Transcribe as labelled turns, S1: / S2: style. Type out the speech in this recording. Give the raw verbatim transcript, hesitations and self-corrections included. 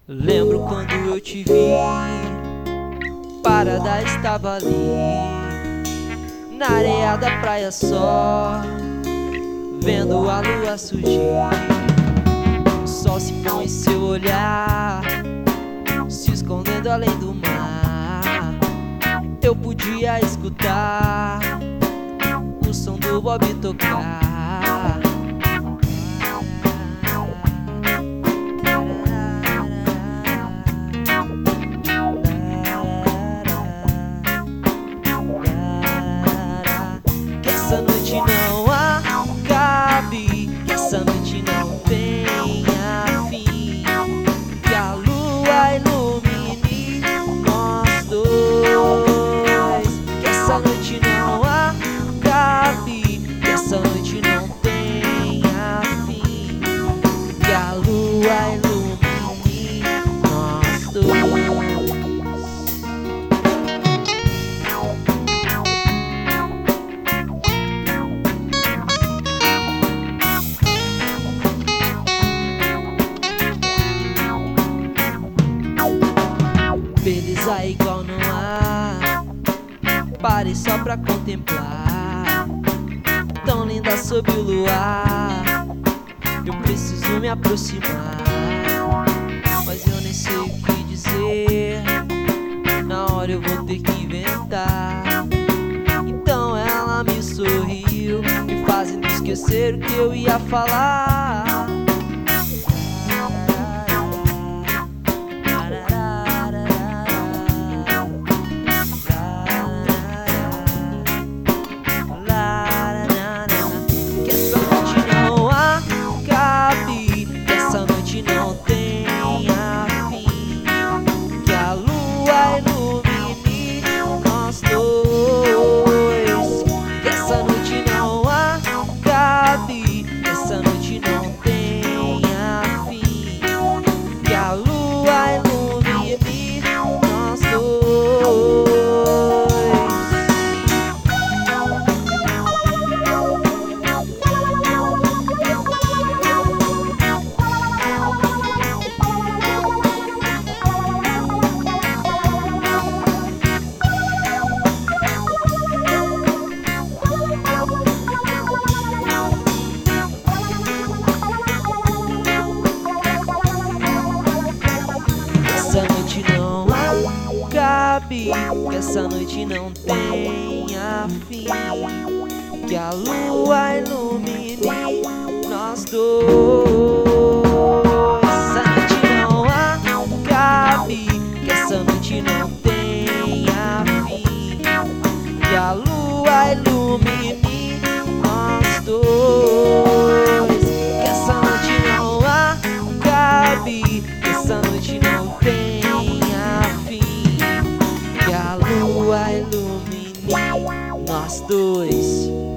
S1: Lembro quando eu te vi, parada estava ali, na areia da praia só, vendo a lua surgir. O sol se põe em seu olhar, se escondendo além do mar. Eu podia escutar o som do Bob tocar. Que essa noite não acabe, que essa noite não tenha fim, que a lua ilumine nós dois. Que essa noite não acabe, que essa noite não tenha fim, que a lua ilumine nós dois. Beleza igual não há, pare só pra contemplar. Tão linda sob o luar, eu preciso me aproximar. Mas eu nem sei o que dizer, na hora eu vou ter que inventar. Então ela me sorriu, me fazendo esquecer o que eu ia falar. Não tenha fim, que a lua ilumine nós dois. Que essa noite não acabe, que essa noite não tenha fim, que a lua ilumine nós dois. Essa noite não acabe, que essa noite não tenha fim, que a lua ilumine nós dois. Essa noite não acabe, que essa noite não tenha fim, que a lua ilumine nós dois. Que essa noite não acabe, que essa noite não tenha fim, que a lua ilumine nós dois.